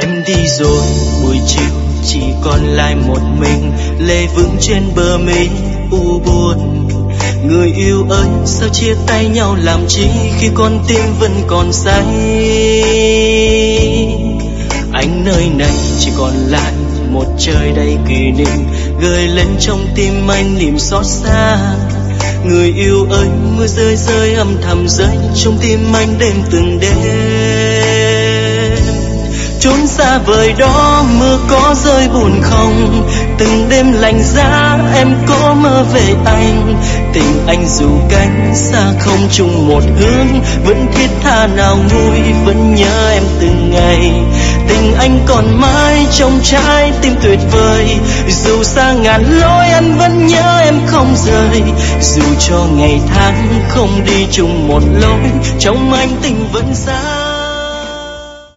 Em đi rồi buổi chiều chỉ còn lại một mình, lệ vững trên bờ mi u buồn. Người yêu ơi sao chia tay nhau làm chi khi con tim vẫn còn say. Anh nơi này chỉ còn lại một trời đầy kỷ niệm, gợi lên trong tim anh niềm xót xa. Người yêu ơi mưa rơi rơi âm thầm rơi trong tim anh đêm từng đêm. Chốn xa vời đó mưa có rơi buồn không, từng đêm lạnh giá em có mơ về anh. Tình anh dù cánh xa không chung một hướng, vẫn thiết tha nào nguôi vẫn nhớ em từng ngày. Tình anh còn mãi trong trái tim tuyệt vời, dù xa ngàn lối anh vẫn nhớ em không rời. Dù cho ngày tháng không đi chung một lối, trong anh tình vẫn giá.